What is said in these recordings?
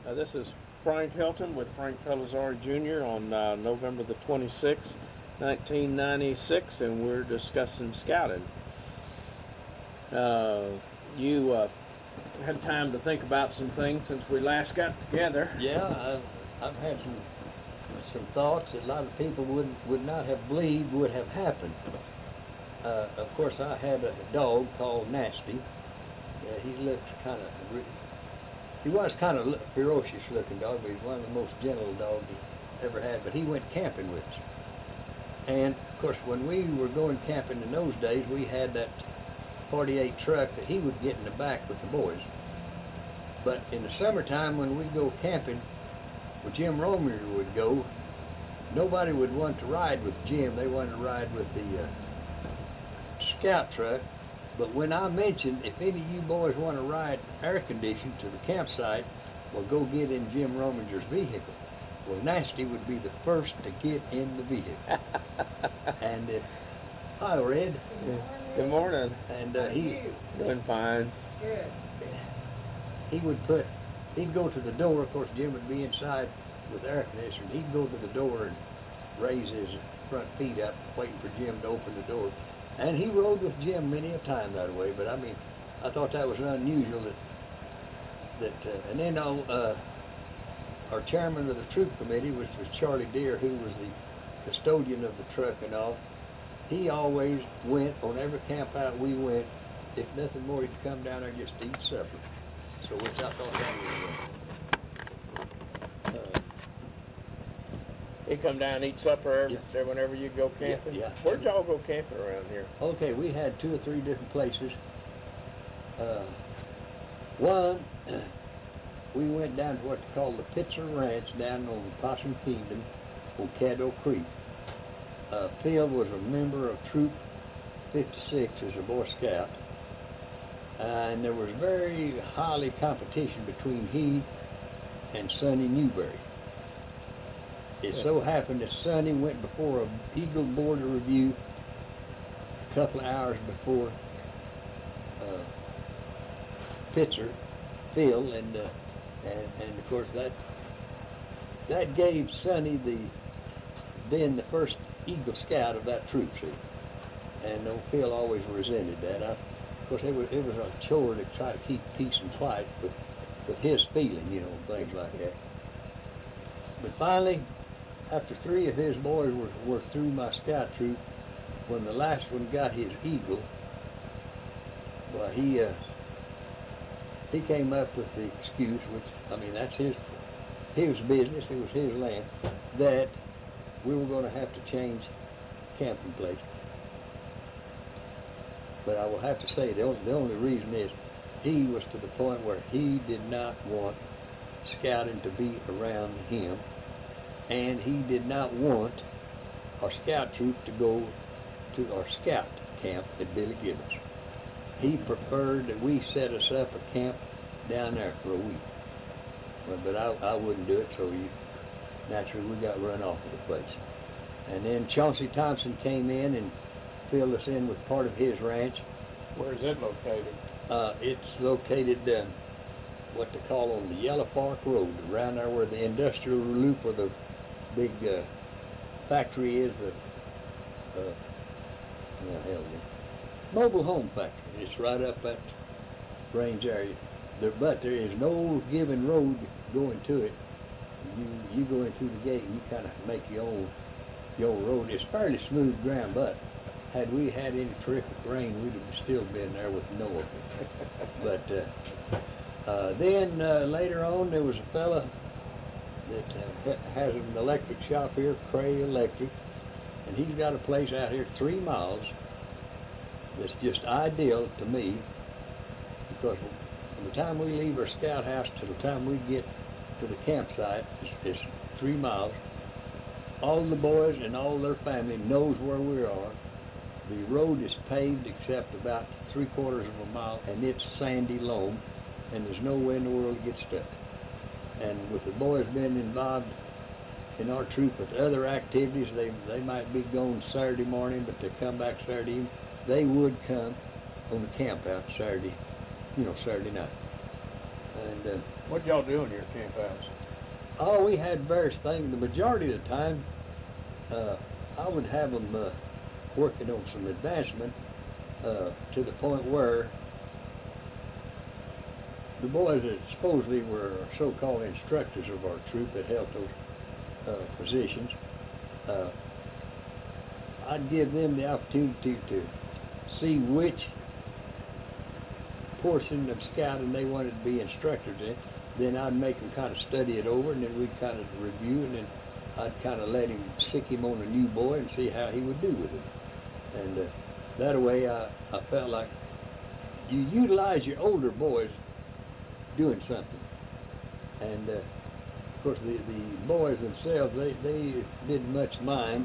This is Frank Hilton with Frank Pellizzari Jr. on November the 26th, 1996, and we're discussing scouting. You had time to think about some things since we last got together. Yeah, I've had some thoughts that a lot of people would not have believed would have happened. Of course, I had a dog called Nasty. He looked he was kind of ferocious looking dog, but he's one of the most gentle dogs he ever had. But he went camping with us. And of course, when we were going camping in those days, we had that 48 truck that he would get in the back with the boys. But in the summertime, when we'd go camping, where Jim Romer would go, nobody would want to ride with Jim. They wanted to ride with the scout truck. But when I mentioned, if any of you boys want to ride air-conditioned to the campsite, well, go get in Jim Rominger's vehicle. Well, Nasty would be the first to get in the vehicle. And hi, Red. Good morning. And doing fine. Good. He'd go to the door. Of course, Jim would be inside with air conditioning. He'd go to the door and raise his front feet up, waiting for Jim to open the door. And he rode with Jim many a time that way. But I mean, I thought that was unusual. And then our chairman of the troop committee, which was Charlie Deere, who was the custodian of the truck and all. He always went on every camp out we went. If nothing more, he'd come down there just to eat supper. So which I thought that was. He come down and eat supper Yeah. whenever you go camping? Yeah. Where'd y'all go camping around here? Okay, we had 2 or 3 different places. One, we went down to what they call the Pitzer Ranch down on Possum Kingdom on Caddo Creek. Phil was a member of Troop 56 as a Boy Scout. And there was very highly competition between he and Sonny Newberry. It so happened that Sonny went before an Eagle Board of Review a couple of hours before Pitzer, Phil, and of course that gave Sonny then the first Eagle Scout of that troop, see. And Phil always resented that. Of course, it was a chore to try to keep peace and quiet with his feeling, things like that. But finally, after 3 of his boys were through my scout troop, when the last one got his Eagle, well, he came up with the excuse, which, I mean, that's his business, it was his land, that we were going to have to change camping place. But I will have to say, the only reason is he was to the point where he did not want scouting to be around him, and he did not want our scout troop to go to our scout camp at Billy Gibbons. He preferred that we set us up a camp down there for a week. But I wouldn't do it, so naturally we got run off of the place. And then Chauncey Thompson came in and filled us in with part of his ranch. Where's it located? It's located what they call on the Yellow Park Road, around there where the industrial loop where the big factory is, mobile home factory. It's right up that range area. But there is no given road going to it. You go in through the gate and you kind of make your own road. It's fairly smooth ground, but had we had any terrific rain, we'd have still been there with Noah. But then later on, there was a fella that has an electric shop here, Cray Electric, and he's got a place out here 3 miles that's just ideal to me, because from the time we leave our scout house to the time we get to the campsite is 3 miles. All the boys and all their family knows where we are. The road is paved except about 3/4 of a mile, and it's sandy loam, and there's no way in the world to get stuck. And with the boys being involved in our troop with other activities, they might be gone Saturday morning, but they come back Saturday evening. They would come on the camp out Saturday night. And What'd y'all do in your camp house? oh, we had various things. The majority of the time, I would have them working on some advancement to the point where the boys that supposedly were so-called instructors of our troop that held those positions, I'd give them the opportunity to see which portion of scouting they wanted to be instructors in. Then I'd make them kind of study it over, and then we'd kind of review, and then I'd kind of let him sick him on a new boy and see how he would do with it. And that way I felt like you utilize your older boys doing something. And of course the boys themselves, they didn't much mind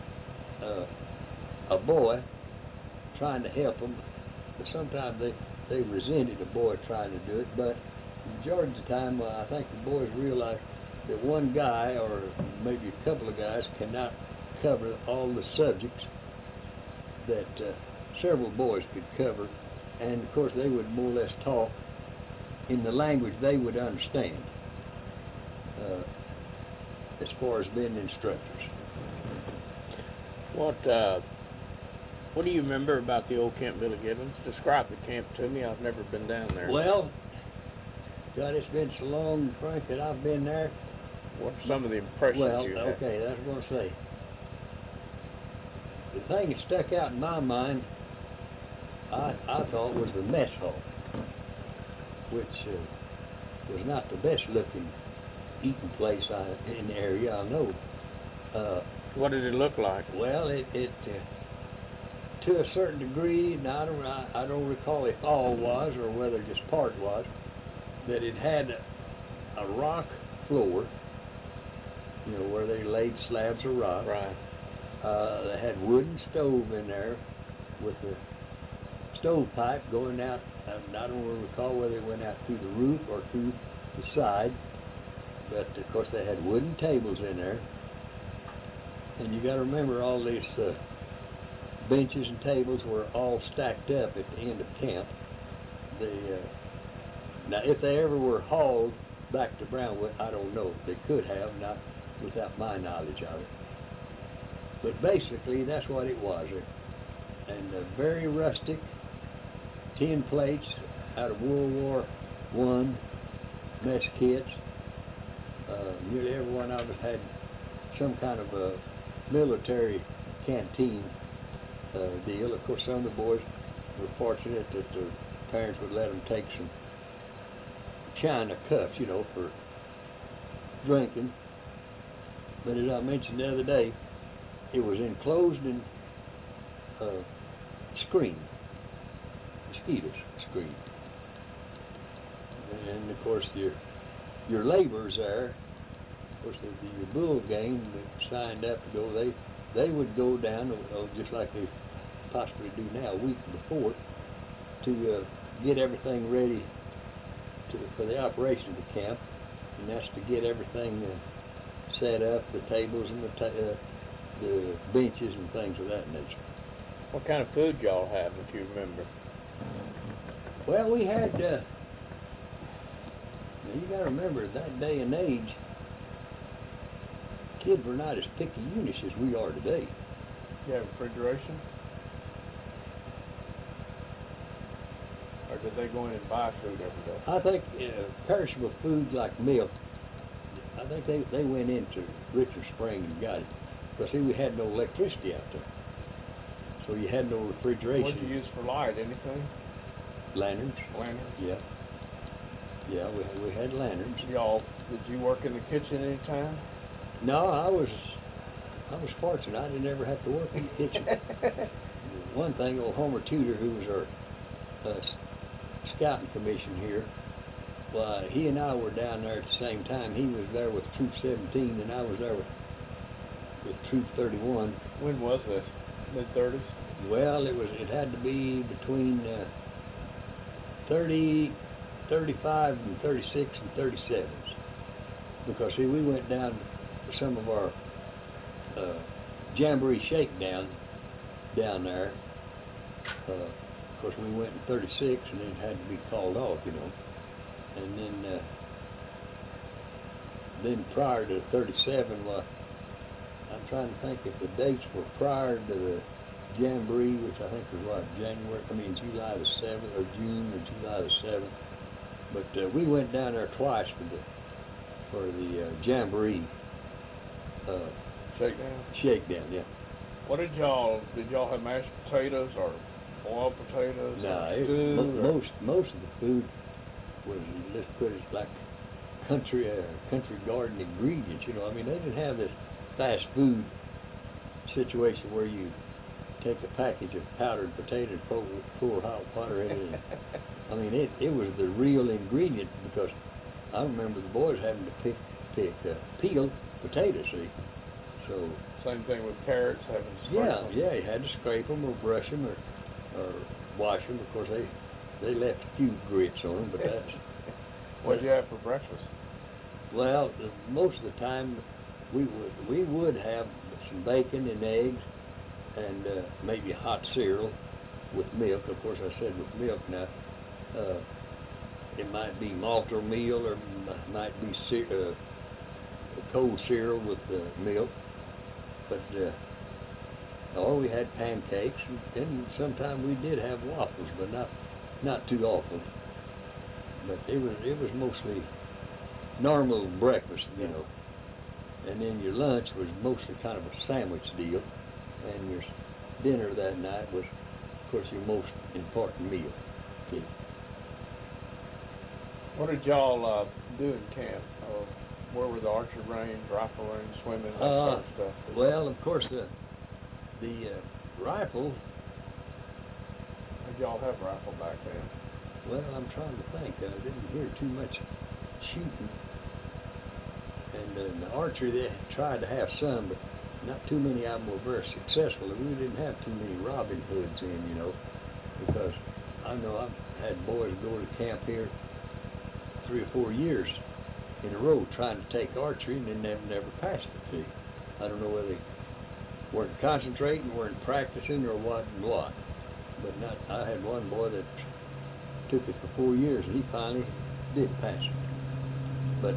a boy trying to help them, but sometimes they resented a boy trying to do it. But the majority of the time, I think the boys realized that one guy or maybe a couple of guys cannot cover all the subjects that several boys could cover, and of course they would more or less talk in the language they would understand as far as being instructors. What do you remember about the old Camp Billy Gibbons? Describe the camp to me. I've never been down there. Well, God, it's been so long, Frank, that I've been there. What are some of the impressions you had? Okay, that's what I'm going to say. The thing that stuck out in my mind, I thought, was the mess hall, which was not the best looking eating place in the area, I know. What did it look like? Well, it to a certain degree, now I don't recall if all was or whether just part was, that it had a rock floor, you know, where they laid slabs of rock. Right. They had wooden stove in there with the stovepipe going out. I don't recall whether it went out through the roof or through the side, but of course they had wooden tables in there. And you got to remember, all these benches and tables were all stacked up at the end of camp. Now, if they ever were hauled back to Brownwood, I don't know. They could have, not without my knowledge of it. But basically, that's what it was. And very rustic, tin plates out of World War I, mess kits. Nearly every one of us had some kind of a military canteen deal. Of course, some of the boys were fortunate that their parents would let them take some china cups, you know, for drinking. But as I mentioned the other day, it was enclosed in screen, mosquitoes screen. And of course your laborers there, of course the bull gang that signed up to go, they would go down, just like they possibly do now, a week before, to get everything ready for the operation of the camp. And that's to get everything set up, the tables and the benches and things of that nature. What kind of food y'all have, if you remember? Well, we had, now you got to remember, that day and age, kids were not as picky units as we are today. You have refrigeration? Or did they go in and buy food every day? I think perishable food like milk, I think they went into Richard Spring and got it. Because see, we had no electricity out there. So you had no refrigeration. What did you use for light? Anything? Lanterns. Lanterns? Yeah. Yeah, we had lanterns. Did you work in the kitchen any time? No, I was fortunate. I didn't ever have to work in the kitchen. One thing, old Homer Tudor, who was our scouting commission here, well, he and I were down there at the same time. He was there with Troop 17, and I was there with Troop 31. When was this? Mid-30s? Well, it had to be between 35 and 36 and 37s. Because see, we went down to some of our jamboree shakedown down there. Of course, we went in 36, and it had to be called off, you know. And then prior to 37, well, I'm trying to think if the dates were prior to the Jamboree, which I think was July the 7th, or June or July the 7th. But we went down there twice for the Jamboree Shakedown. shakedown, yeah. What did y'all have mashed potatoes or boiled potatoes? No, or stew, or? most of the food was, let's put it like country garden ingredients. You know, I mean, they didn't have this fast food situation where you take a package of powdered potatoes, pour hot water in it. I mean, it was the real ingredient, because I remember the boys having to peel potatoes. See, so Same thing with carrots, having to scrape them. yeah, you had to scrape them or brush them or wash them. Of course, they left a few grits on them, but that's. What'd you have for breakfast? Well, most of the time we would have some bacon and eggs and maybe hot cereal with milk. Of course, I said with milk. Now, it might be malt or meal, or might be cold cereal with milk. But or we had pancakes, and sometimes we did have waffles, but not too often. But it was mostly normal breakfast, you know. And then your lunch was mostly kind of a sandwich deal, and your dinner that night was, of course, your most important meal. Okay. What did y'all do in camp? Where were the archery range, rifle range, swimming, that sort of stuff? Well, of course, the rifle. Did y'all have rifle back then? Well, I'm trying to think. I didn't hear too much shooting. And the archery, they tried to have some, but not too many of them were very successful. And we didn't have too many Robin Hoods in, you know, because I know I've had boys go to camp here 3 or 4 years in a row trying to take archery, and then never passed it. See, I don't know whether they weren't concentrating, weren't practicing, or what and what. But I had one boy that took it for 4 years, and he finally did pass it. But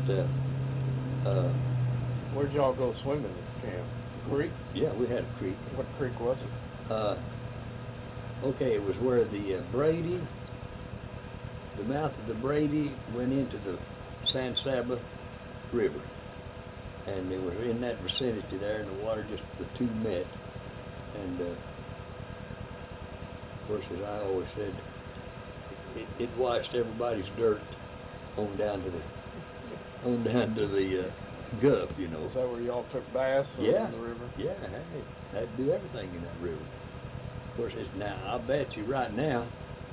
where'd y'all go swimming at camp? Creek? Yeah, we had a creek. What creek was it? Okay, it was where the Brady, the mouth of the Brady went into the San Saba River, and it was in that vicinity there, and the water just, the two met. And of course, as I always said, it washed everybody's dirt on down to the Gulf, you know. Is that where y'all took baths in the river? Yeah, had to do everything in that river. Of course, now I'll bet you right now,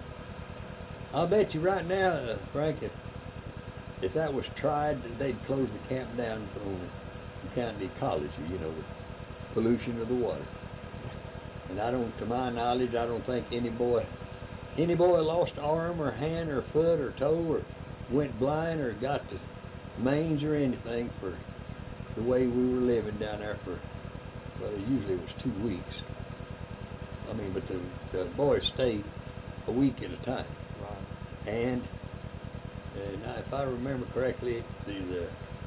Frank, if that was tried, they'd close the camp down on account of the ecology, you know, the pollution of the water. And to my knowledge, I don't think any boy lost arm or hand or foot or toe or went blind or got the mange or anything for the way we were living down there for, well, usually it was 2 weeks. I mean, but the boys stayed a week at a time. Right. And now, if I remember correctly, the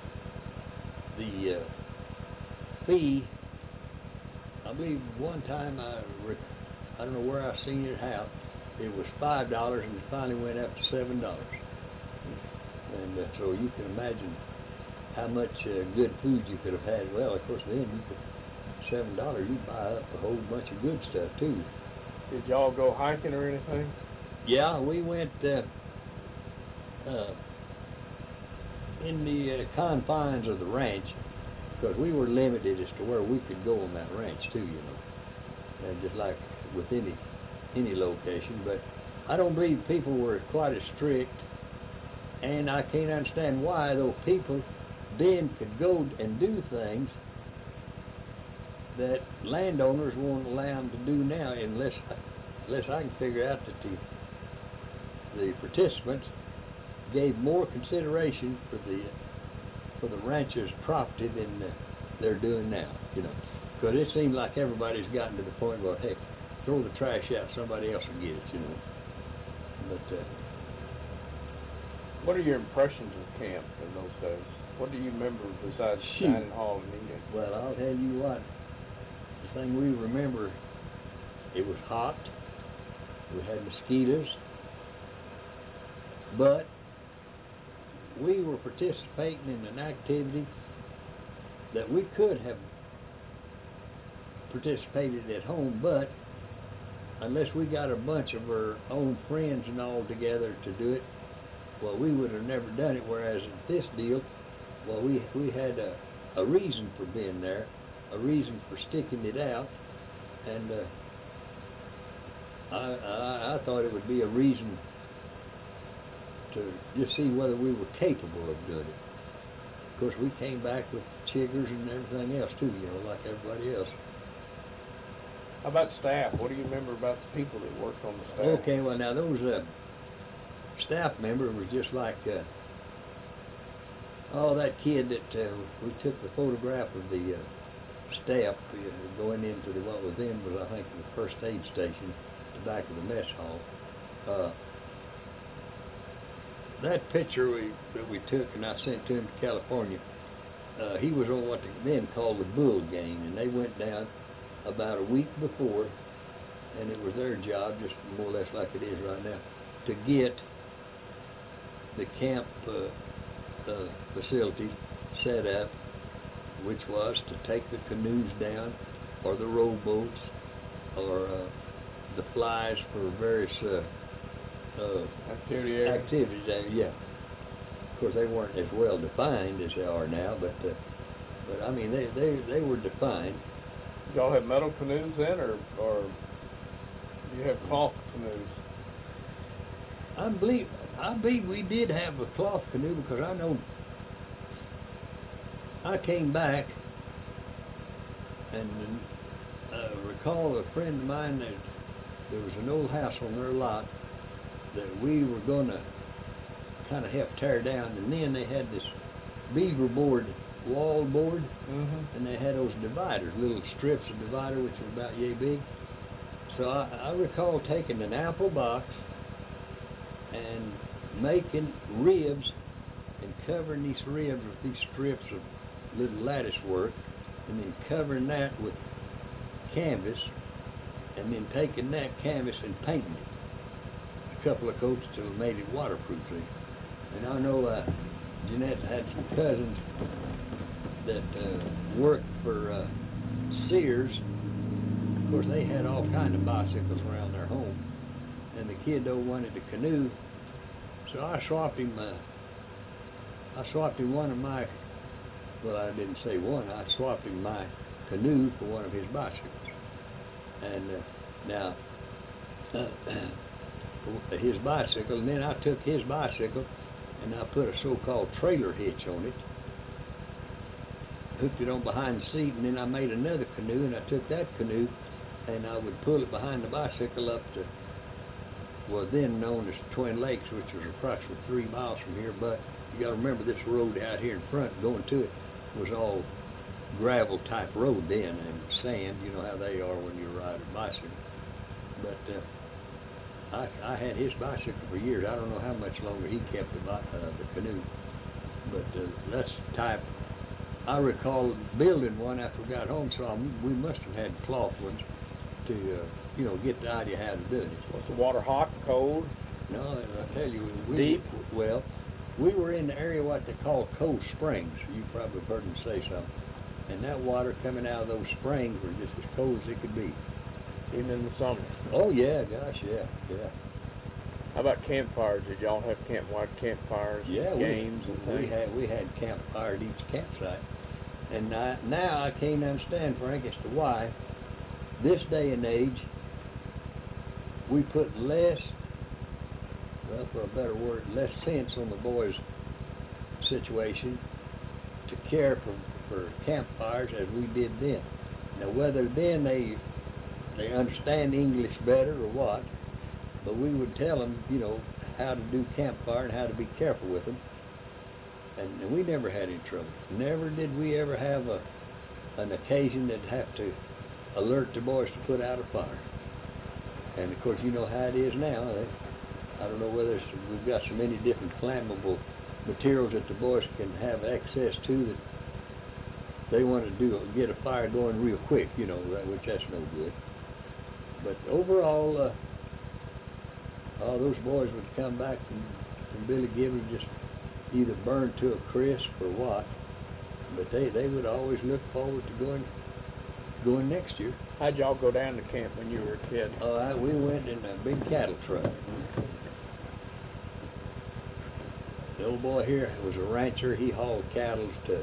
fee, I believe one time I don't know where I seen it, how it was $5, and it finally went up to $7. And so you can imagine how much good food you could have had. Well, of course, then $7 you buy up a whole bunch of good stuff too. Did y'all go hiking or anything? Yeah, we went in the confines of the ranch, because we were limited as to where we could go on that ranch too, you know, and just like with any location. But I don't believe people were quite as strict, and I can't understand why, though people then could go and do things that landowners won't allow them to do now, unless I can figure out that the participants gave more consideration for the rancher's property than they're doing now, you know. Because it seems like everybody's gotten to the point where, hey, throw the trash out, somebody else will get it, you know. But What are your impressions of camp in those days? What do you remember besides Shoot. dining hall and eating? Well, I'll tell you what. The thing we remember, it was hot. We had mosquitoes, but we were participating in an activity that we could have participated at home, but unless we got a bunch of our own friends and all together to do it, well, we would have never done it. Whereas at this deal, well, we had a reason for being there, a reason for sticking it out, and I thought it would be a reason to just see whether we were capable of doing it. Of course, we came back with chiggers and everything else too, you know, like everybody else. How about staff? What do you remember about the people that worked on the staff? Okay, well now those staff member was just like that kid that we took the photograph of the staff going into what was then was, I think, the first aid station, the back of the mess hall. That picture that we took and I sent to him to California, he was on what they then called the Bull Gang, and they went down about a week before, and it was their job, just more or less like it is right now, to get the camp facility set up, which was to take the canoes down, or the rowboats, or the flies for various activities. Yeah. Of course, they weren't as well defined as they are now, but I mean, they were defined. Y'all have metal canoes then, or you have cloth canoes? I believe we did have a cloth canoe, because I know I came back and recall a friend of mine that there was an old house on their lot that we were going to kind of help tear down, and then they had this beaver board, wall board, and they had those dividers, little strips of divider, which were about yay big. So I recall taking an apple box and making ribs and covering these ribs with these strips of little lattice work, and then covering that with canvas, and then taking that canvas and painting it a couple of coats till it made it waterproof. And I know Jeanette had some cousins that worked for Sears. Of course, they had all kind of bicycles around their home, and the kid though wanted a canoe, so I swapped him one of my, well, I didn't say one, I swapped him my canoe for one of his bicycles. And now his bicycle, and then I took his bicycle and I put a so-called trailer hitch on it, hooked it on behind the seat, and then I made another canoe, and I took that canoe and I would pull it behind the bicycle up to, well, then known as Twin Lakes, which was approximately 3 miles from here. But you got to remember, this road out here in front going to it was all gravel type road then, and sand, you know how they are when you ride a bicycle. But I had his bicycle for years. I don't know how much longer he kept the canoe, but that's the type. I recall building one after we got home, so we must have had cloth ones to, you know, get the idea how to do it. Was the water hot, cold? No, I tell you, Deep? Well, we were in the area what they call Cold Springs. You probably heard them say something. And that water coming out of those springs was just as cold as it could be. Even in the summer? Oh yeah, gosh, yeah. How about campfires? Did y'all have campwide campfires, games and things? We had campfire at each campsite. And now I can't understand, Frank, as to why this day and age we put less, well, for a better word, less sense on the boys' situation to care for campfires as we did then. Now, whether then they understand English better or what, but we would tell them, you know, how to do campfire and how to be careful with them. And we never had any trouble. Never did we ever have an occasion that'd have to alert the boys to put out a fire. And of course, you know how it is now. I don't know whether we've got so many different flammable materials that the boys can have access to that they want to get a fire going real quick, you know, which that's no good. But overall, all those boys would come back from Billy Gibbons just either burned to a crisp or what. But they would always look forward to going next year. How'd y'all go down to camp when you were a kid? We went in a big cattle truck. The old boy here was a rancher. He hauled cattle to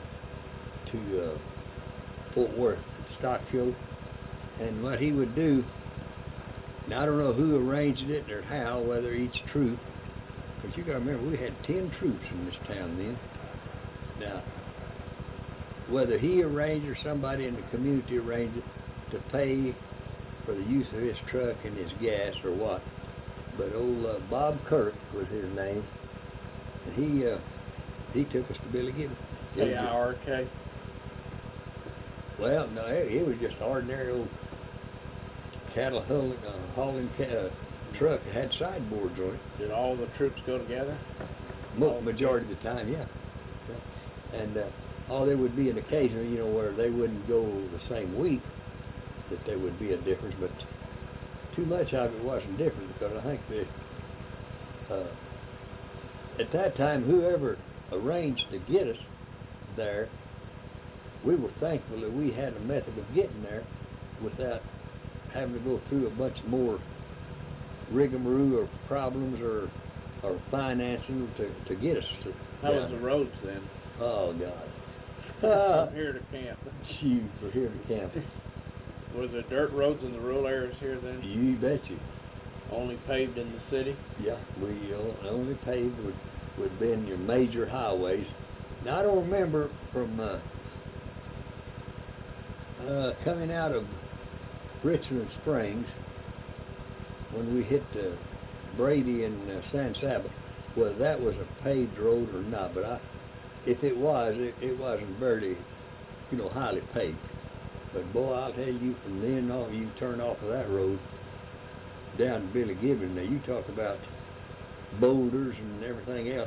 Fort Worth stock show, and what he would do. Now I don't know who arranged it or how, whether each troop, because you got to remember we had 10 troops in this town then. Now, whether he arranged or somebody in the community arranged it to pay for the use of his truck and his gas or what, but old Bob Kirk was his name, and he took us to Billy Gibbons. K-I-R-K? Well, no, it was just ordinary old cattle hauling truck that had sideboards on it. Did all the troops go together? Majority of the time, yeah. And all there would be an occasion, you know, where they wouldn't go the same week, that there would be a difference, but too much of it wasn't different, because I think at that time, whoever arranged to get us there, we were thankful that we had a method of getting there without having to go through a bunch more rigmarole or problems or financing to get us. How was the roads then? Oh, God. From here to camp. Shoot, from here to camp. Was there dirt roads in the rural areas here then? You betcha. Only paved in the city? Yeah, we only paved would be in your major highways. Now, I don't remember from coming out of Richland Springs when we hit Brady and San Saba, whether that was a paved road or not, but if it was, it wasn't very, you know, highly paved. But boy, I'll tell you, from then on, you turn off of that road down to Billy Gibbons. Now you talk about boulders and everything else.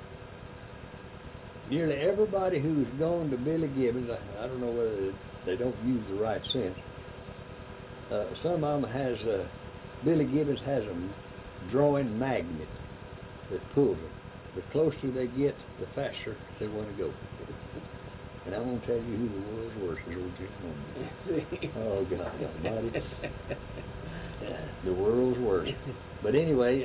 Nearly everybody who's gone to Billy Gibbons, I don't know whether they don't use the right sense. Some of them has Billy Gibbons has a drawing magnet that pulls them. The closer they get, the faster they want to go. And I won't tell you who the world's worst is, old Jim. Oh, God Almighty. The world's worst. But anyway,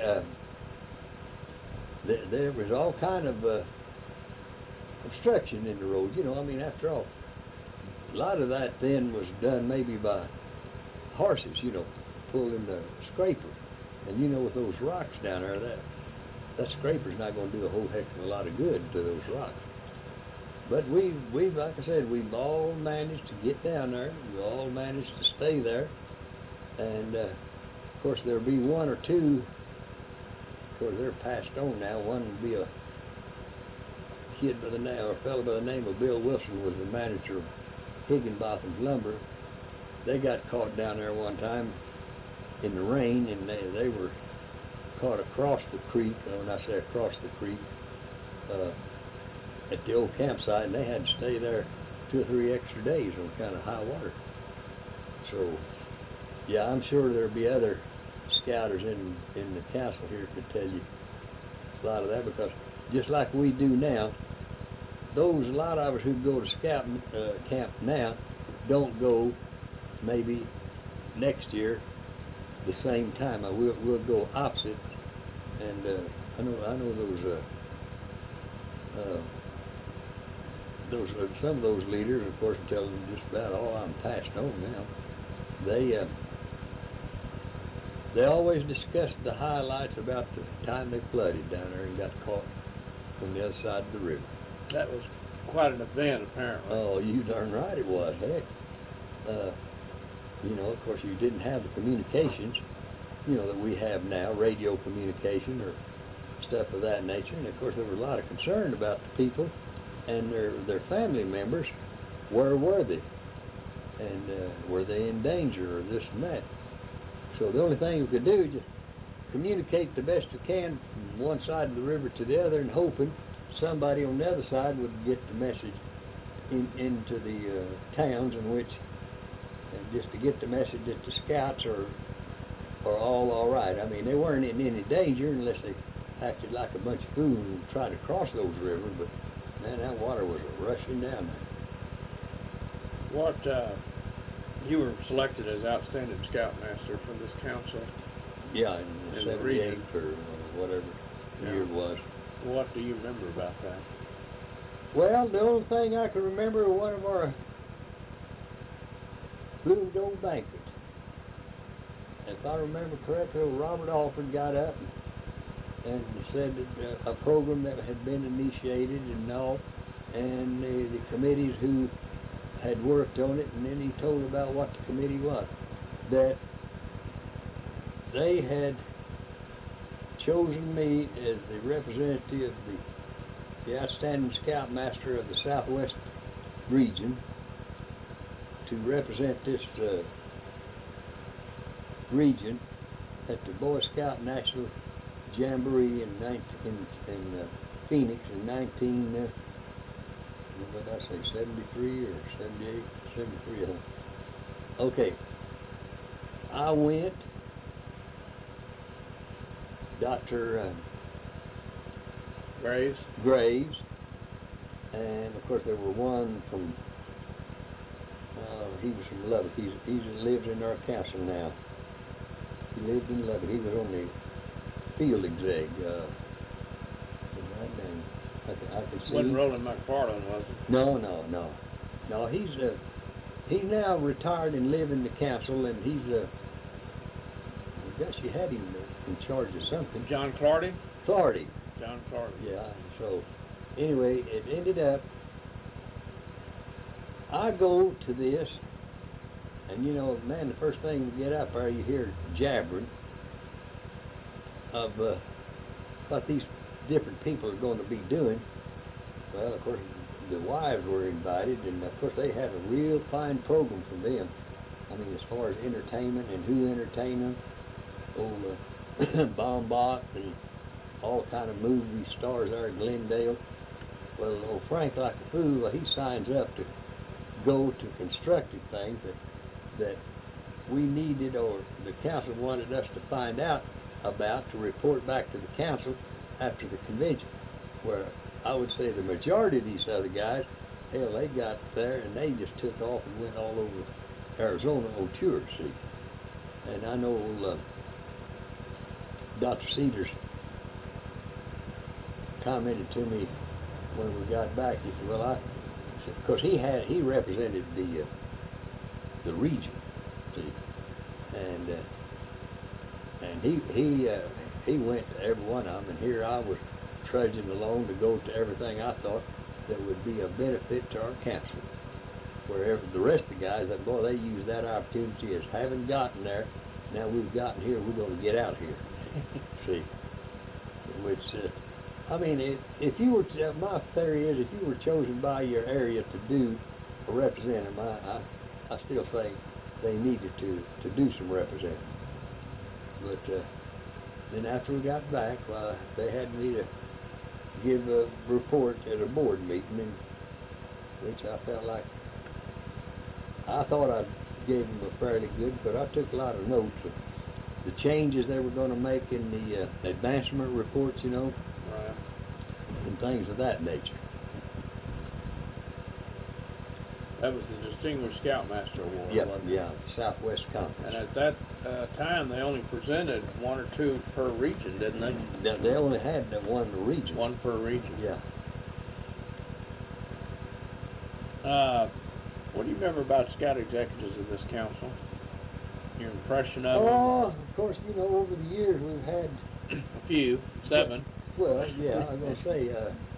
there was all kind of obstruction in the road. You know, I mean, after all, a lot of that then was done maybe by horses, you know, pulling the scraper. And you know, with those rocks down there, that scraper's not going to do a whole heck of a lot of good to those rocks. But we've, like I said, we've all managed to get down there. We all managed to stay there. And, of course, there'll be one or two, of course, they're passed on now. One would be a fellow by the name of Bill Wilson, was the manager of Higginbotham's Lumber. They got caught down there one time in the rain, and they were caught across the creek. When I say across the creek, at the old campsite, and they had to stay there 2 or 3 extra days on kind of high water. So, yeah, I'm sure there'll be other scouters in the council here could tell you a lot of that, because just like we do now, a lot of us who go to scout camp now don't go maybe next year the same time. We'll go opposite, and I know some of those leaders, of course, tell them just about all I'm passed on now. They always discussed the highlights about the time they flooded down there and got caught on the other side of the river. That was quite an event, apparently. Oh, you darn right it was. Heck, you know, of course, you didn't have the communications, you know, that we have now, radio communication or stuff of that nature. And of course, there was a lot of concern about the people and their family members. Where were they? And were they in danger or this and that? So the only thing we could do is just communicate the best you can from one side of the river to the other, and hoping somebody on the other side would get the message into the towns in which, just to get the message that the scouts are all right. I mean, they weren't in any danger unless they acted like a bunch of fools and tried to cross those rivers, but man, that water was rushing down there. What, you were selected as outstanding scoutmaster for this council. Yeah, in In the 78 region. or whatever year it was. What do you remember about that? Well, the only thing I can remember was one of our Blue and Gold banquets. If I remember correctly, Robert Alford got up and said that a program that had been initiated and all, and the committees who had worked on it, and then he told about what the committee was, that they had chosen me as the representative of the outstanding scoutmaster of the Southwest region to represent this region at the Boy Scout National Jamboree in Phoenix in 73 or 78? 73, I think. Okay. I went. Dr. Graves, and of course there were one from, he was from Lubbock. He lives in our council now. He lived in Lubbock. He was on the field exec. I can see. Wasn't Roland McFarland, was it? No. He's now retired and live in the council, and he's I guess you had him in charge of something. John Clardy? Clardy. John Clardy. Yeah. So anyway, it ended up I go to this, and you know, man, the first thing you get up there, you hear jabbering of what these different people are going to be doing. Well, of course, the wives were invited, and of course they had a real fine program for them. I mean, as far as entertainment and who entertained them, old Baumbach and all kind of movie stars there in Glendale. Well, old Frank, like a fool, he signs up to go to constructive things that we needed, or the council wanted us to find out about to report back to the council after the convention, where I would say the majority of these other guys, hell, they got there and they just took off and went all over Arizona on tour, see. And I know Dr. Cedars commented to me when we got back, he said, well, because he represented the region, see, and he went to every one of them, and here I was trudging along to go to everything I thought that would be a benefit to our council. Wherever the rest of the guys, that boy, they used that opportunity as having gotten there. Now we've gotten here, we're going to get out here. See, which I mean, if you were, my theory is, if you were chosen by your area to do a representative, I still think they needed to do some representing. But then after we got back, well, they had me to give a report at a board meeting, in which I felt like, I thought I gave them a fairly good, but I took a lot of notes of the changes they were going to make in the advancement reports, you know, Right. and things of that nature. That was the Distinguished Scoutmaster Award, Yep, wasn't it? yeah, Southwest Conference. And at that time, they only presented one or two per region, didn't they? They only had that one region. One per region. Yeah. What do you remember about scout executives of this council? Your impression of Oh, of course, you know, over the years we've had, them? A few, 7. well, yeah, I was going to say,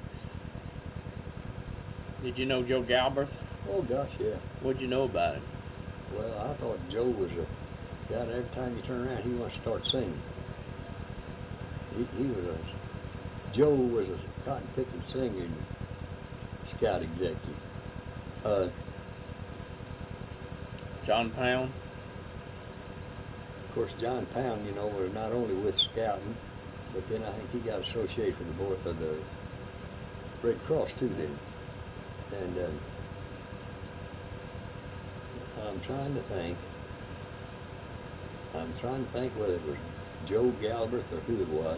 Did you know Joe Galbraith? oh gosh, yeah. What'd you know about him? Well, I thought Joe was God, every time you turn around, he wants to start singing. Joe was a cotton picking singer and scout executive. John Pound? Of course, John Pound, was not only with Scouting, but then I think he got associated with the Red Cross too, didn't he? And I'm trying to think. Whether it was Joe Galbraith or who it was.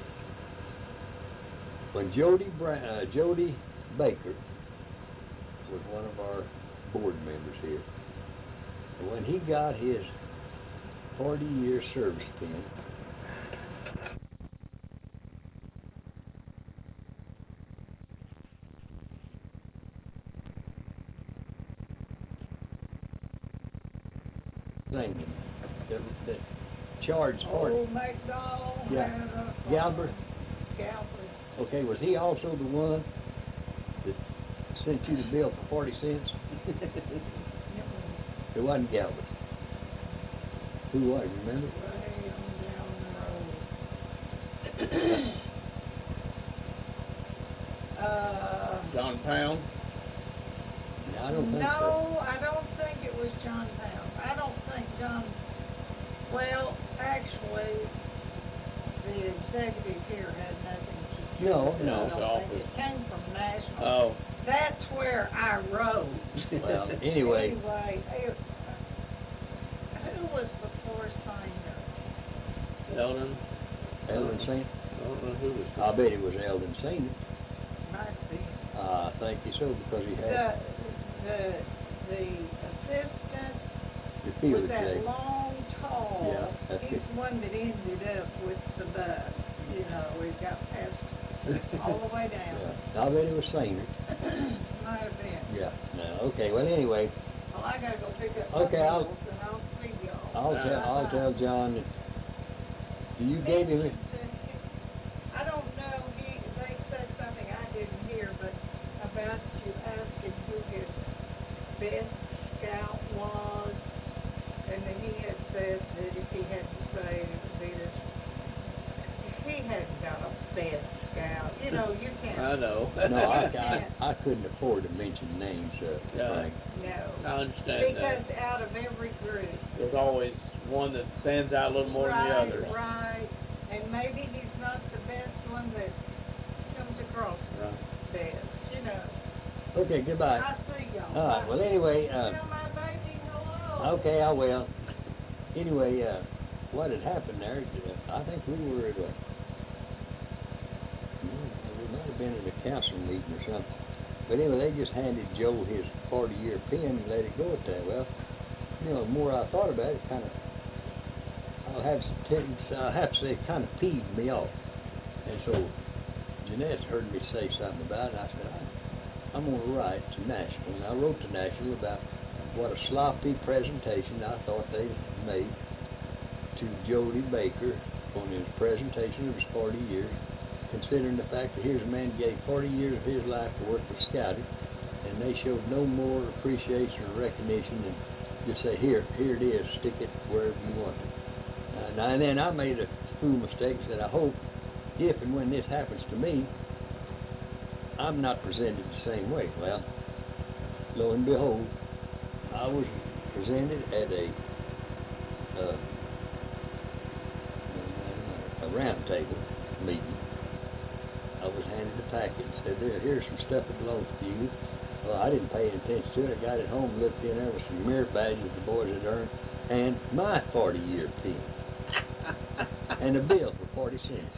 When Jody Baker was one of our board members here, and when he got his 40-year service pin, that charged 40. Old McDowell Yeah. had a Galbraith. Galbraith. Okay, was he also the one that sent you the bill for 40 cents? It wasn't Galbraith. Who was it, remember? Way on down the road. John Pound? No, I don't think so. No, I don't think it was John Pound. I don't think John, well, actually, the executive here had nothing to do No, with it. no. I don't Office. think it came from National. Oh. That's where I wrote. Well, anyway, Who was before Sanger? Eldon? Eldon Saint. I don't know who was. I bet it was Eldon Saint. Might be. I think so because he had The assistant the field was that exec. long, tall. Yeah, that's He's it. one that ended up with the bus. He got passed all the way down. Yeah, I bet it was Saint. Might have been. Yeah. No. Okay. Well, anyway, Well, I gotta go pick up Okay, my I'll- bills and I'll see y'all. I'll tell John that you gave him it. I don't know, they said something I didn't hear, but about you asking who his best scout was, and then he had said that if he had to say, it would be this, he hadn't got a best scout, you can't. I know. No, can't. I couldn't afford to mention names, Yeah. Frank. I No, understand because that. out of every group. There's always one that stands out a little more than the others. Right, and maybe he's not the best one that comes across Right. best, Okay, goodbye. I see y'all. All right. Well, anyway, Tell my baby hello. okay, I will. Anyway, what had happened there? I think we were at we might have been at a council meeting or something. But anyway, they just handed Joe his 40-year pin and let it go at that. Well, the more I thought about it, I'll have to say, it kind of peeved me off. And so Jeanette heard me say something about it, and I said, I'm going to write to National. And I wrote to National about what a sloppy presentation I thought they made to Jody Baker on his presentation of his 40 years, considering the fact that here's a man who gave 40 years of his life to work for Scouting, and they showed no more appreciation or recognition than just say, here it is, stick it wherever you want it. And then I made a fool mistake and said, I hope if and when this happens to me, I'm not presented the same way. Well, lo and behold, I was presented at a round table meeting. I was handed a packet and said, here's some stuff that belongs to you. Well, I didn't pay any attention to it. I got it home, looked in there with some merit badges the boys had earned, and my 40-year pin. And a bill for 40 cents.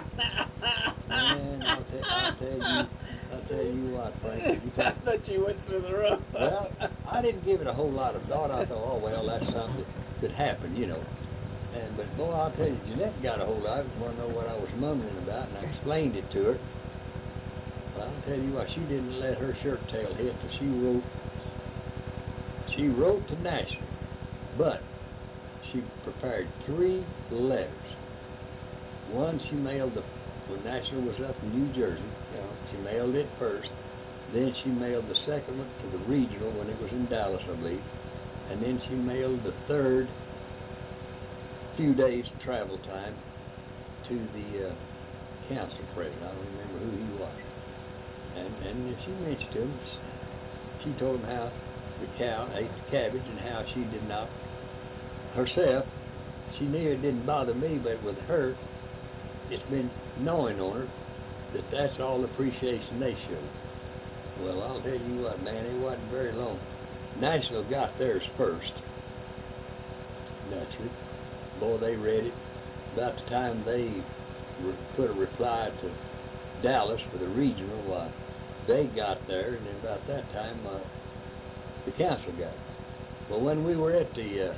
Man, I'll tell you what, Frank. I thought you went through the rough. Well, I didn't give it a whole lot of thought. I thought, oh, well, that's something that could happen, But boy, I'll tell you, Jeanette got a hold of it and wanted to know what I was mumbling about, and I explained it to her. Well, I'll tell you what, she didn't let her shirt tail hit till she wrote to National, but she prepared 3 letters. One she mailed when National was up in New Jersey. She mailed it first. Then she mailed the second one to the regional when it was in Dallas, I believe. And then she mailed the third, few days travel time, to the council president. I don't remember who he was. And she mentioned to him, she told him how the cow ate the cabbage and how she did not herself she knew it didn't bother me, but with her, it's been gnawing on her that that's all appreciation they show. Well, I'll tell you what, man, it wasn't very long. Nashville got theirs first, naturally. Boy, they read it. About the time they put a reply to Dallas for the regional, they got there, and then about that time, the council got it. Well, when we were at the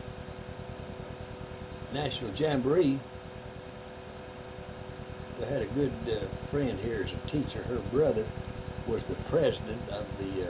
National Jamboree, I had a good friend here as a teacher. Her brother was the president of the,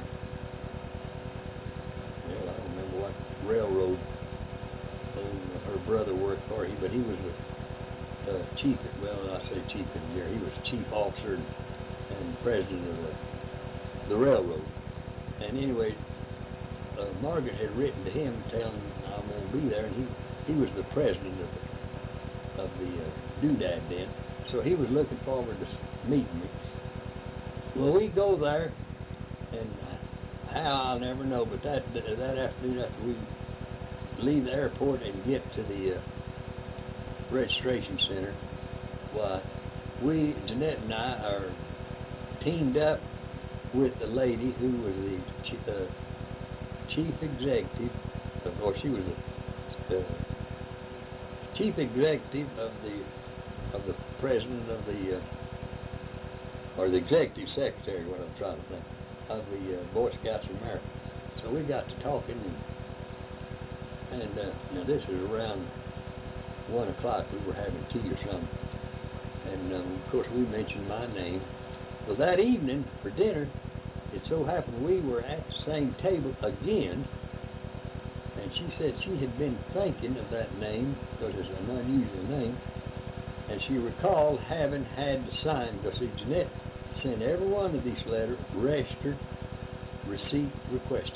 well, I don't remember what railroad her brother worked for, but he was the chief, well, I say chief engineer, he was chief officer and president of the railroad. And anyway, Margaret had written to him telling him I'm going to be there, and he was the president of the doodad then. So he was looking forward to meeting me. Well, we go there, and how I'll never know, but that afternoon after we leave the airport and get to the registration center, why, Jeanette and I are teamed up with the lady who was the chief executive, or she was the chief executive of the president of the, or the executive secretary, what I'm trying to think, of the Boy Scouts of America. So we got to talking, and now this is around 1 o'clock. We were having tea or something, and of course we mentioned my name. Well, that evening for dinner, it so happened we were at the same table again, and she said she had been thinking of that name because it's an unusual name, and she recalled having had to sign, because see, Jeanette sent every one of these letters registered, receipt requested,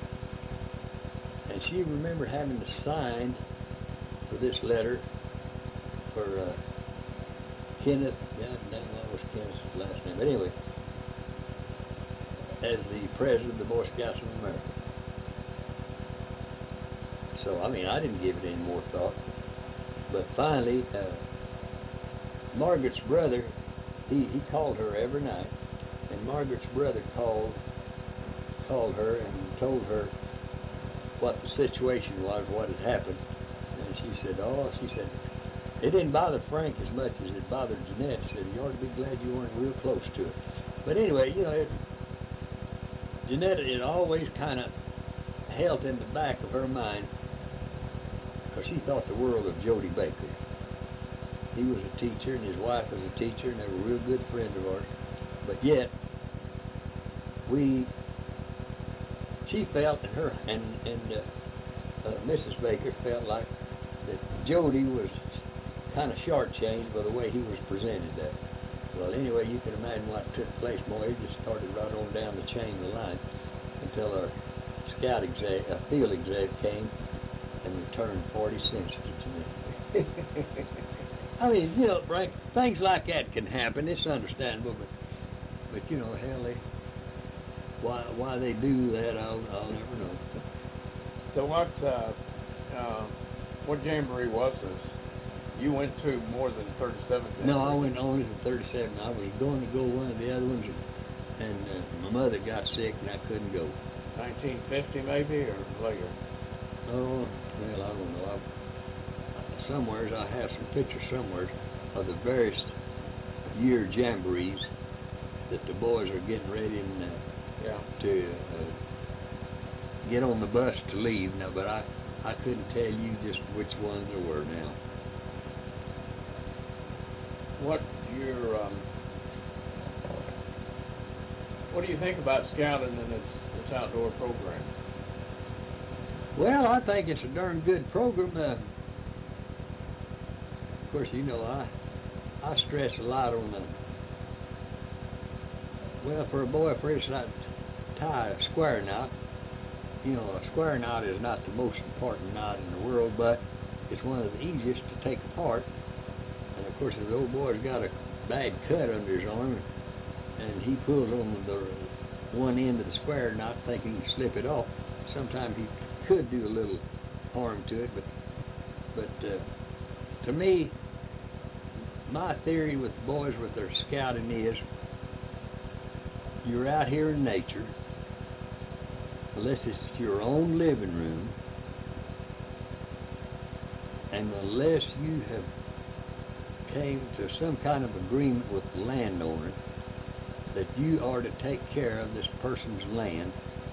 and she remembered having to sign for this letter for Kenneth, what was Kenneth's last name, but anyway, as the president of the Boy Scouts of America. So, I mean, I didn't give it any more thought. But finally, Margaret's brother, he called her every night, and Margaret's brother called her and told her what the situation was, what had happened. And she said, it didn't bother Frank as much as it bothered Jeanette. She said, you ought to be glad you weren't real close to it. But anyway, you know, Jeanette had always kind of held in the back of her mind, because she thought the world of Jody Baker. He was a teacher, and his wife was a teacher, and they were a real good friend of ours. But yet, she felt, and Mrs. Baker felt like that Jody was kind of shortchanged by the way he was presented there. Well, anyway, you can imagine what took place, boy. It just started right on down the chain of the line until our scout field exec came and returned 40 cents to Jeanette. I mean, you know, Frank, things like that can happen. It's understandable, but you know, hell, why they do that, I'll never know. So what jamboree was this? You went to more than 37 jamborees. No, I went only to 37. I was going to go one of the other ones, and my mother got sick, and I couldn't go. 1950 maybe, or later? Oh, well, I don't know. Somewheres, I have some pictures somewhere of the various year jamborees that the boys are getting ready to get on the bus to leave now, but I couldn't tell you just which ones there were now. What do you think about scouting and its outdoor program? Well, I think it's a darn good program. Of course, you know, I stress a lot on well, for a boy, for instance, I tie a square knot. You know, a square knot is not the most important knot in the world, but it's one of the easiest to take apart. And of course, if the old boy's got a bad cut under his arm, and he pulls on the one end of the square knot thinking he can slip it off, sometimes he could do a little harm to it, But to me, my theory with boys with their scouting is you're out here in nature, unless it's your own living room, and unless you have came to some kind of agreement with the landowner that you are to take care of this person's land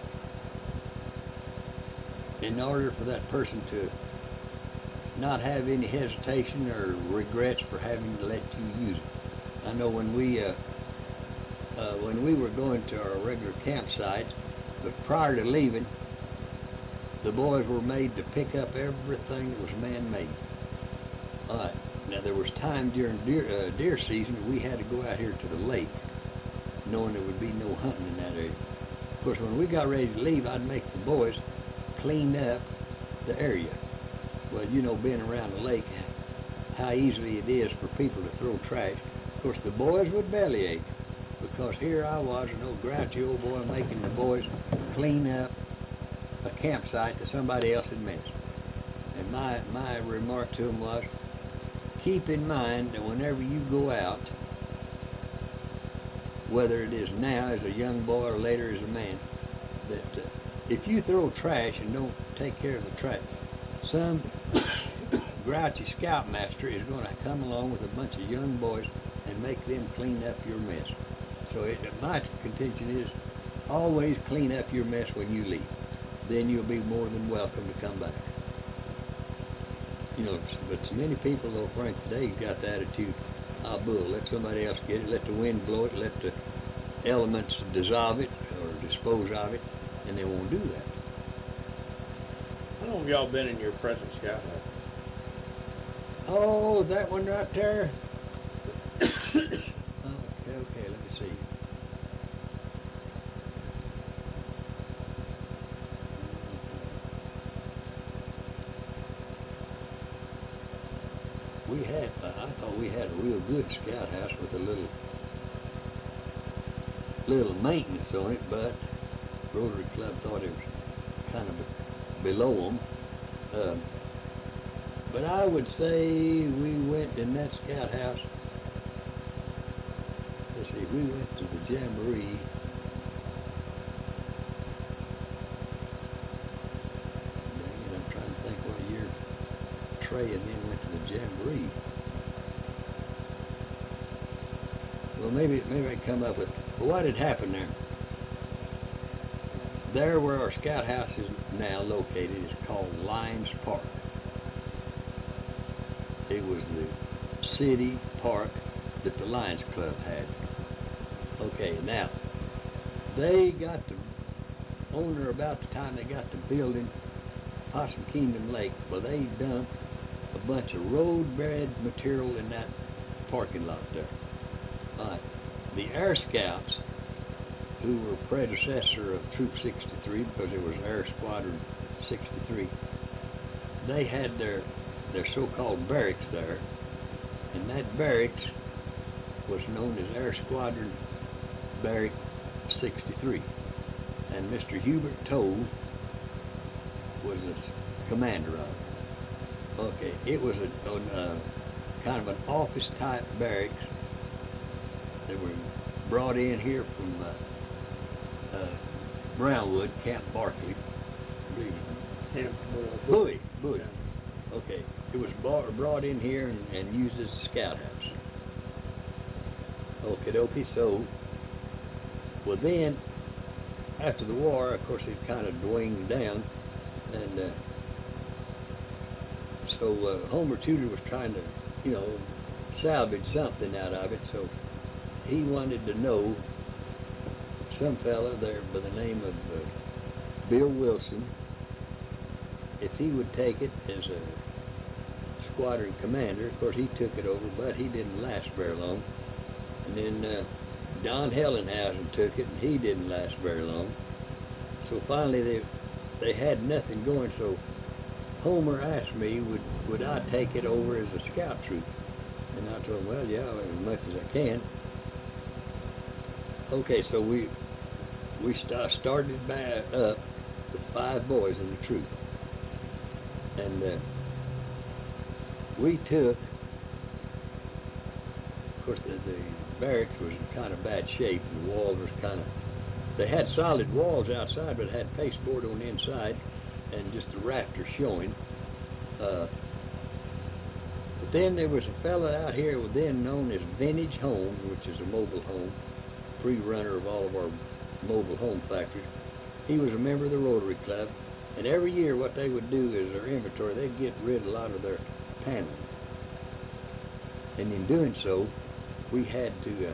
in order for that person to not have any hesitation or regrets for having to let you use it. I know when we were going to our regular campsites, but prior to leaving, the boys were made to pick up everything that was man-made. All right. Now there was time during deer season we had to go out here to the lake, knowing there would be no hunting in that area. Of course, when we got ready to leave, I'd make the boys clean up the area. Well, you know, being around the lake, how easily it is for people to throw trash. Of course, the boys would bellyache, because here I was, an old grouchy old boy, making the boys clean up a campsite that somebody else had missed. And my remark to them was, keep in mind that whenever you go out, whether it is now as a young boy or later as a man, that if you throw trash and don't take care of the trash, some grouchy scoutmaster is going to come along with a bunch of young boys and make them clean up your mess. So my contention is, always clean up your mess when you leave. Then you'll be more than welcome to come back. You know, but so many people, though, Frank, today got the attitude, ah, bull, let somebody else get it, let the wind blow it, let the elements dissolve it or dispose of it, and they won't do that. How long have y'all been in your present scout hut? Oh, that one right there. Okay, let me see. I thought we had a real good scout house with a little maintenance on it, but Rotary Club thought it was kind of below them. But I would say we went in that scout house. Let's see, we went to the Jamboree. Dang it, I'm trying to think what year Trey and then went to the Jamboree. Well, maybe I come up with what had happened there. There where our scout house is now located is called Lions Park. It was the city park that the Lions Club had. Okay, now, they got the owner about the time they got to building Possum Kingdom Lake. Well, they dumped a bunch of road-bred material in that parking lot there. The Air Scouts, who were predecessor of Troop 63, because it was Air Squadron 63, they had their so-called barracks there, and that barracks was known as Air Squadron Barrack 63, and Mr. Hubert Toll was the commander of it. Okay, it was a kind of an office-type barracks. They were brought in here from Brownwood, Camp Barkley, Camp Bowie. Okay, it was brought in here and used as a scout house. Okie dokie. So, well then, after the war, of course, it kind of dwindled down, and so Homer Tudor was trying to, you know, salvage something out of it. So he wanted to know some fella there by the name of Bill Wilson, if he would take it as a squadron commander. Of course, he took it over, but he didn't last very long. And then Don Hellenhausen took it, and he didn't last very long. So finally, they had nothing going. So Homer asked me, would I take it over as a scout troop? And I told him, well, yeah, as much as I can. Okay, so we started back up with 5 boys in the troop, and we took, of course, the barracks was in kind of bad shape. The walls was kind of, they had solid walls outside, but had pasteboard on the inside, and just the rafters showing. But then there was a fella out here then known as Vintage Homes, which is a mobile home, pre-runner of all of our mobile home factories. He was a member of the Rotary Club, and every year what they would do is their inventory, they'd get rid of a lot of their paneling. And in doing so, we had to,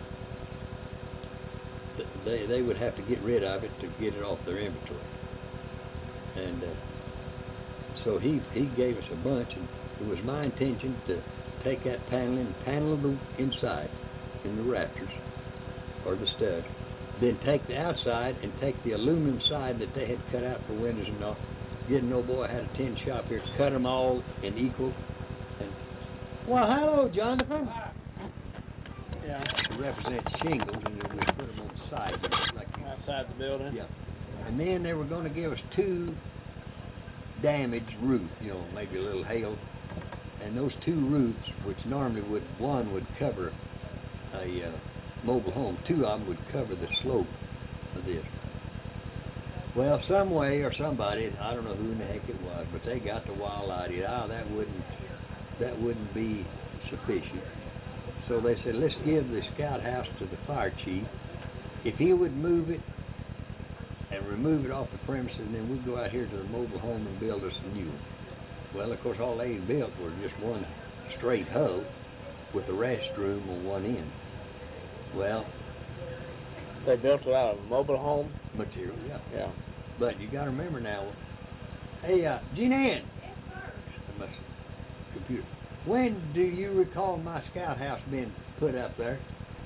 they would have to get rid of it to get it off their inventory. And so he gave us a bunch, and it was my intention to take that paneling, panel the inside in the rafters, or the studs, then take the outside and take the aluminum side that they had cut out for windows and all. Get an old boy had a tin shop here, cut them all in equal. And well, hello, Jonathan. Yeah. To represent shingles, and then we put them on the side, like Outside the building? yeah. And then they were going to give us 2 damaged roofs, maybe a little hail. And those 2 roofs, which normally one would cover a mobile home, 2 of them would cover the slope of this. Well, some way or somebody, I don't know who in the heck it was, but they got the wild idea, that wouldn't be sufficient. So they said, let's give the scout house to the fire chief. If he would move it and remove it off the premises, and then we'd go out here to the mobile home and build us a new one. Well, of course, all they built was just one straight hull with a restroom on one end. Well, They built it out of a mobile home? material, yeah. Yeah. But you got to remember now. Hey, Jean Ann. My computer. When do you recall my scout house being put up there?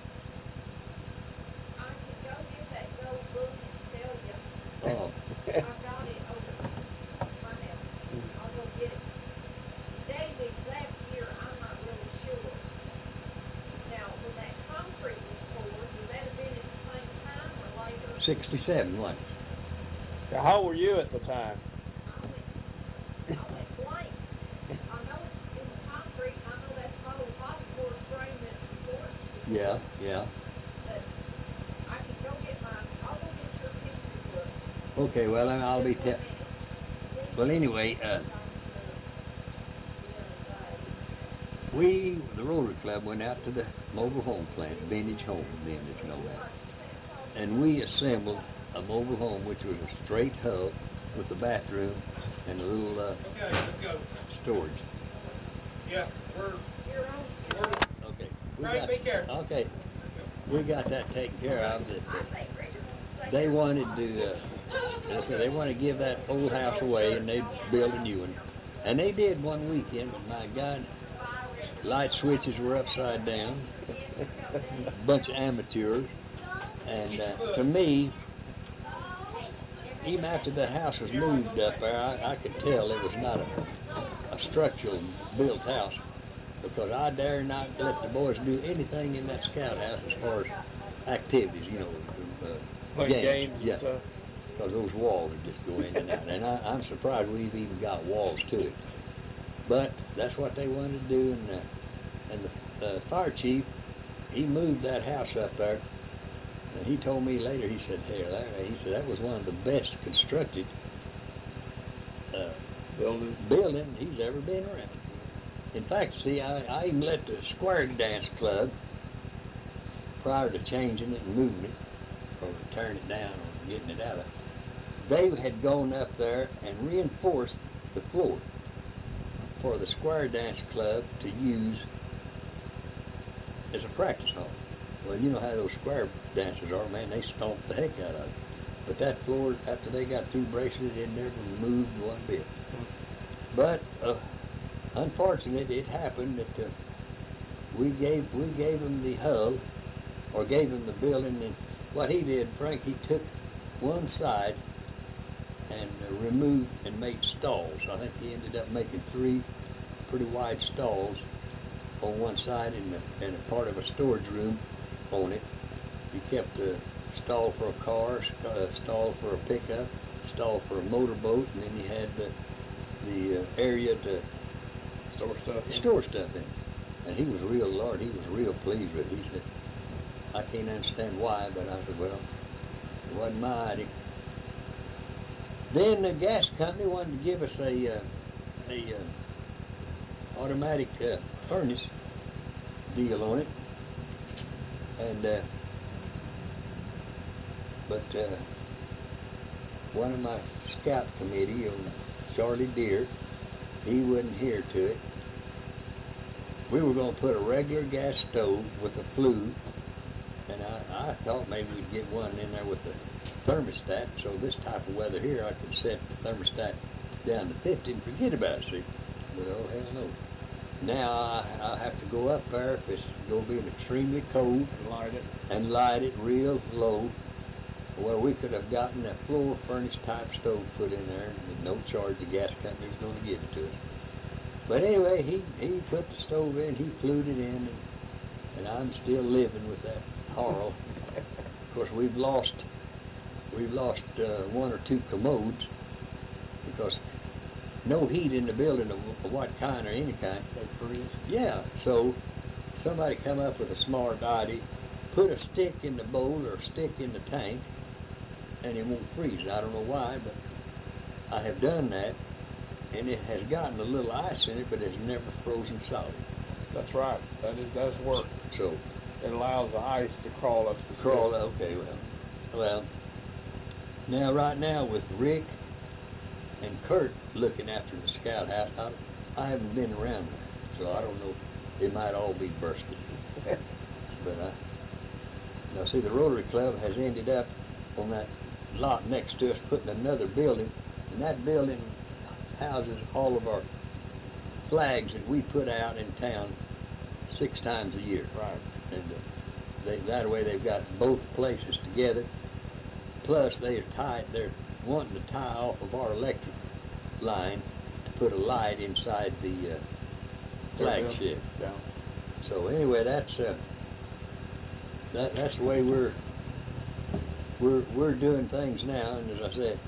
I can go get that gold book and tell you. Oh, I got it over my house. I'll go get it. The day we left here, I'm not really sure. Now, when that concrete was poured, would that have been at the same time or later? 67, wasn't it? Now, how old were you at the time? I went blank. I know it's in the concrete, and I know that's probably phosphor frame that's supports it. Yeah, yeah. But I can go get I'll go get your picture book. Okay, well, then I'll be well, anyway, the Rotary Club went out to the mobile home plant, Vintage Home then, if you know that. And we assembled a mobile home, which was a straight hull with a bathroom and a little Okay, let's go. storage. Yeah, we're, Okay. we Frank, got- be careful. Okay, we got that taken care of. They wanted to, they wanted to give that old house away, and they'd build a new one. And they did one weekend, but my God, light switches were upside down, a bunch of amateurs. And to me, even after the house was moved up there, I could tell it was not a structural built house, because I dare not let the boys do anything in that scout house as far as activities, Like games and yeah, stuff? because those walls would just go in and out. And I'm surprised we've even got walls to it. But that's what they wanted to do, and the fire chief, he moved that house up there. And he told me later, he said, hey, Larry, he said, that was one of the best constructed building he's ever been around. In fact, see, I even let the Square Dance Club, prior to changing it and moving it, or tearing it down or getting it out of it, they had gone up there and reinforced the floor for the Square Dance Club to use as a practice hall. Well, you know how those square dancers are, man, they stomp the heck out of it. But that floor, after they got through bracing it, it never moved one bit. But unfortunately, it happened that we gave them the hull, or gave them the building, and what he did, Frank, he took one side and removed and made stalls. I think he ended up making 3 pretty wide stalls on one side and a part of a storage room on it. He kept a stall for a car, a stall for a pickup, stall for a motorboat, and then he had the area to Store stuff. store stuff in. And he was real, Lord, he was real pleased with it. He said, I can't understand why, but I said, well, it wasn't my idea. Then the gas company wanted to give us a automatic furnace deal on it, and but one of my scout committee, Charlie Deere, he wouldn't hear to it. We were going to put a regular gas stove with a flue, and I thought maybe we'd get one in there with a thermostat, so this type of weather here I could set the thermostat down to 50 and forget about it, see. But oh hell no. Now I have to go up there if it's going to be extremely cold and light it real low. Well, we could have gotten a floor furnace type stove put in there with no charge. The gas company was going to give it to us. But anyway, he put the stove in, he flued it in, and I'm still living with that horror. Of course, we've lost one or two commodes because no heat in the building of what kind or any kind. Yeah, so somebody come up with a smart idea, put a stick in the bowl or a stick in the tank, and it won't freeze. I don't know why, but I have done that, and it has gotten a little ice in it, but it's never frozen solid. That's right. It does work. So it allows the ice to crawl up. Okay, well. Now, right now with Rick and Kurt looking after the scout house, I haven't been around there, so I don't know. It might all be bursted. But now see, the Rotary Club has ended up on that lot next to us putting another building, and that building houses all of our flags that we put out in town 6 times a year. Right. And that way they've got both places together. Plus they're wanting to tie off of our electric line to put a light inside the flagship. Yeah. So anyway, that's the way we're doing things now. And as I said,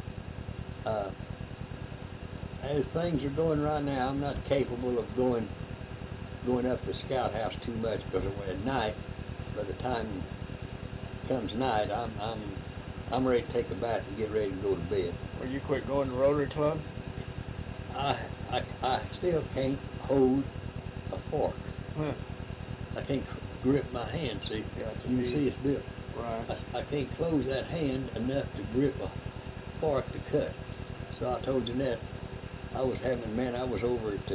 as things are going right now, I'm not capable of going up the scout house too much because at night, by the time it comes night, I'm ready to take a bath and get ready to go to bed. Well, you quit going to Rotary Club? I still can't hold a fork. Huh. I can't grip my hand, see? Yeah, you can see it's built. Right. I can't close that hand enough to grip a fork to cut. So I told Jeanette, I was over at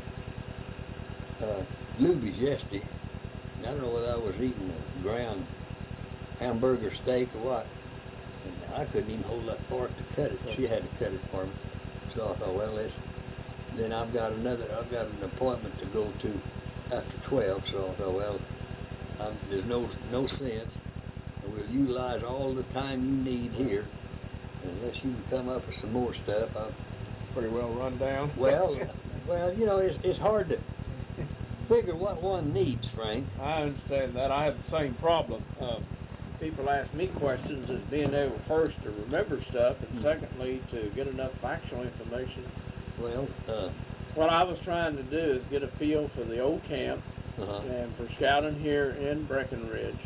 Luby's yesterday, and I don't know whether I was eating a ground hamburger steak or what, and I couldn't even hold that fork to cut it. She had to cut it for me. So I thought, well, then I've got an appointment to go to after 12, so I thought, well, there's no sense. We'll utilize all the time you need here, unless you can come up with some more stuff. Pretty well run down. Well, you know, it's hard to figure what one needs, Frank. I understand that. I have the same problem. People ask me questions as being able, first, to remember stuff, and secondly, to get enough factual information. Well, what I was trying to do is get a feel for the old camp and for scouting here in Breckenridge,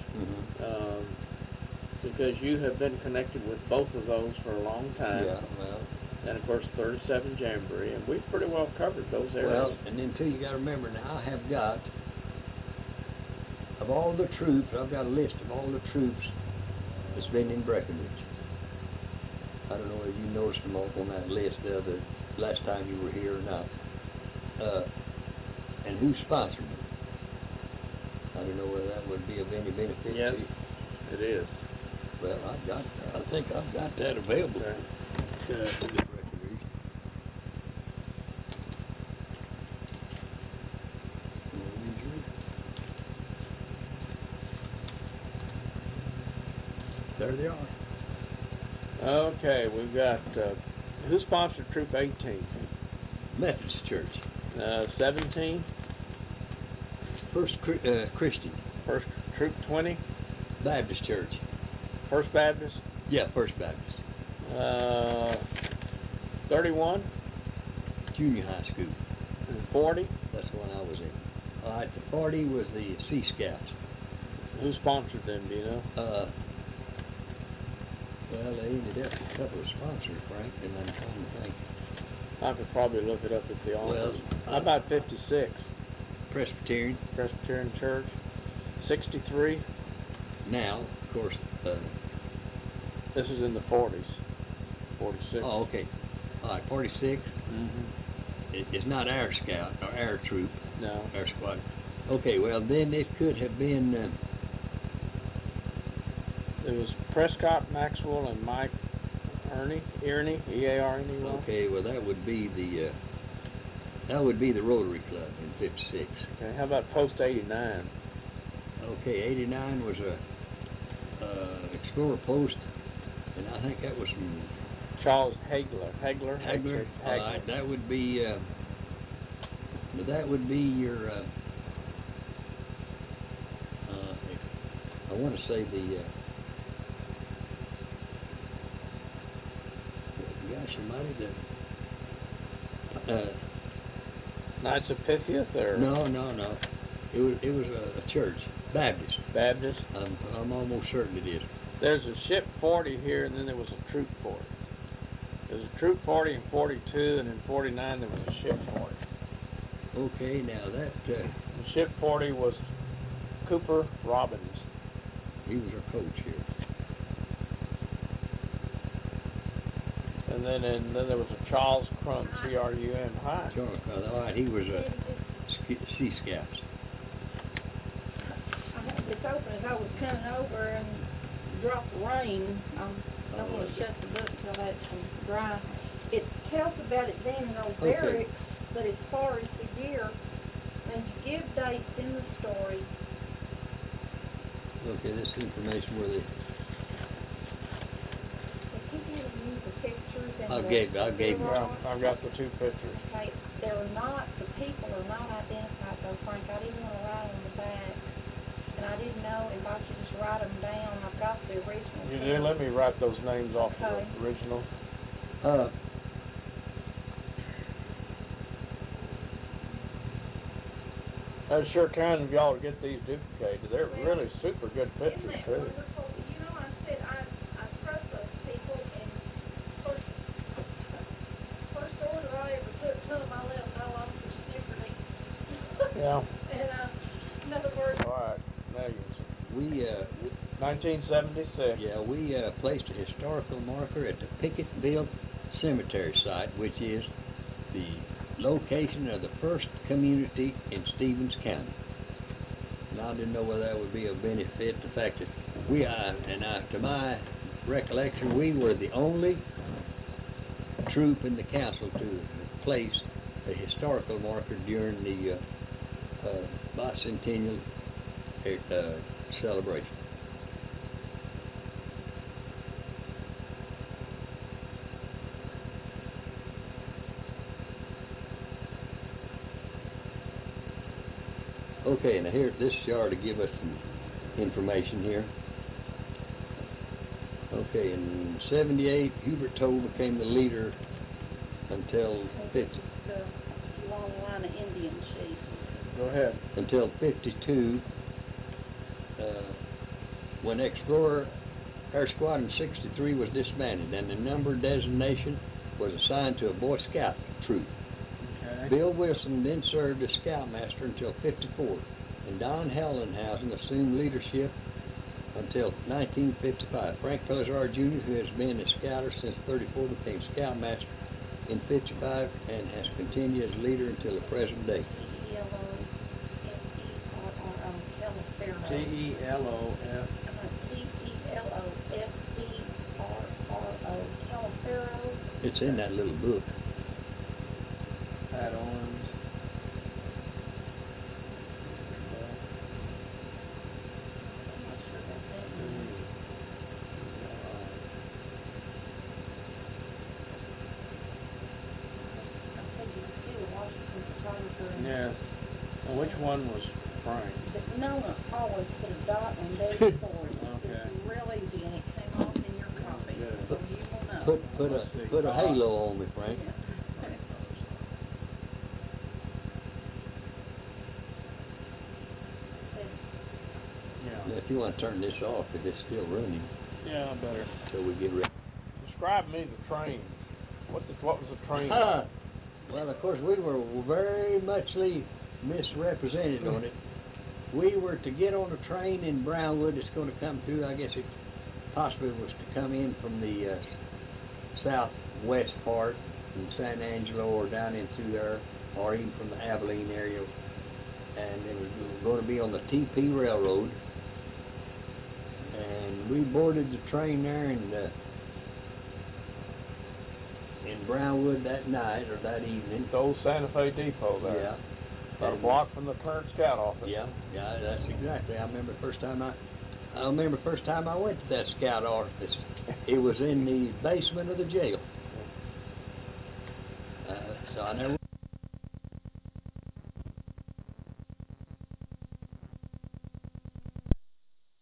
because you have been connected with both of those for a long time. Yeah, well. And of course, 37 Jamboree, and we've pretty well covered those areas. Well, and then too, you got to remember now, I have got, of all the troops, I've got a list of all the troops that's been in Breckenridge. I don't know whether you noticed them on that list the last time you were here or not. And who sponsored them. I don't know whether that would be of any benefit yes, to you. it is. Well, I think I've got that available. Okay. There they are. Okay, we've got, who sponsored Troop 18? Methodist Church. 17? First Christian. First Troop 20? Baptist Church. First Baptist? Yeah, First Baptist. 31? Junior high school. And 40? That's the one I was in. All right, the 40 was the Sea Scouts. Who sponsored them, do you know? Well, they ended up with a couple of sponsors, Frank, and I'm trying to think. I could probably look it up at the office. How about 56? Presbyterian. Presbyterian Church. 63? Now, of course, This is in the 40s. 46. oh, okay. All right, 46. Mm-hmm. It's not our scout or our troop, No. our squad. Okay, well then it could have been. It was Prescott, Maxwell, and Mike Earney, E-A-R-N-E-Y. Okay, well that would be the Rotary Club in '56. Okay, how about Post 89? Okay, '89 was a Explorer Post, and I think that was from Charles Hagler. Hagler. Hagler. All right, that would be your. I want to say the. Gosh almighty, the. Knights of Pythias, or No. It was a church, Baptist. Baptist? I'm almost certain it is. There's a ship 40 here, and then there was a troop 40. There's a troop 40 in 42, and in 49 there was a ship 40. Okay, now that The ship 40 was Cooper Robbins. he was our coach here. And then there was a Charles Crumb, C-R-U-M. Hi. Charles, all right, he was a Sea Scouts. I had this open as I was coming over and dropped rain. I don't want to shut the book till that's dry. It tells about it being in those Okay. barracks, but as far as the year, and to give dates in the story, Okay, this information where they. they keep giving you the pictures and I the gave you. Yeah, I've got the two pictures. Okay, they're not, the people are not identified though, Frank. I didn't want to write on the back, and I didn't know if I should just write them down. I've got the original. You do? Let me write those names off Okay. the original. That's sure kind of y'all to get these duplicated. They're really super good Isn't pictures that too. wonderful? You know, I said, I trust those people, and first order I ever took to them, I let them know I was a snickerly. Yeah. And, in other words, All right, millions. We 1976. yeah, we placed a historical marker at the Picketville Cemetery site, which is the location of the first community in Stevens County. And I didn't know whether that would be of benefit. The fact that to my recollection, we were the only troop in the council to place a historical marker during the bicentennial celebration. Okay, now here, this is to give us some information here. Okay, in '78, Hubert Toll became the leader until The long line of Indian chiefs. Go ahead. until '52, when Explorer Air Squadron 63 was disbanded and the number designation was assigned to a Boy Scout troop. Okay. Bill Wilson then served as scoutmaster until '54, and Don Hellenhausen assumed leadership until 1955. Frank Pelizar Jr., who has been a scouter since '34, became scoutmaster in '55 and has continued as leader until the present day. T-E-L-O-F-E-R-R-O, T-E-L-O-F. T-E-L-O-F-E-R-R-O, Telefaro. It's in that little book. Add-ons. I'm not sure about that one. I said you could see the Washington photographer. Yes. And which one was Frank? But Nona always put a dot on those for you. Okay. It's real easy, and it came off in your copy, Good. so you will know. Let's see. Put a halo on me, Frank. Yeah. turn this off if it's still running Yeah, I better. till we get ready. Describe me the train. What was the train? Well, of course, we were very muchly misrepresented on it. We were to get on a train in Brownwood. It's going to come through, I guess it possibly was to come in from the southwest part, from San Angelo or down in through there, or even from the Abilene area. And it was going to be on the TP Railroad. And we boarded the train there in Brownwood that night or that evening. The old Santa Fe Depot there. Yeah. About a block from the current scout office. Yeah, that's exactly. I remember first time I went to that scout office. It was in the basement of the jail. So I never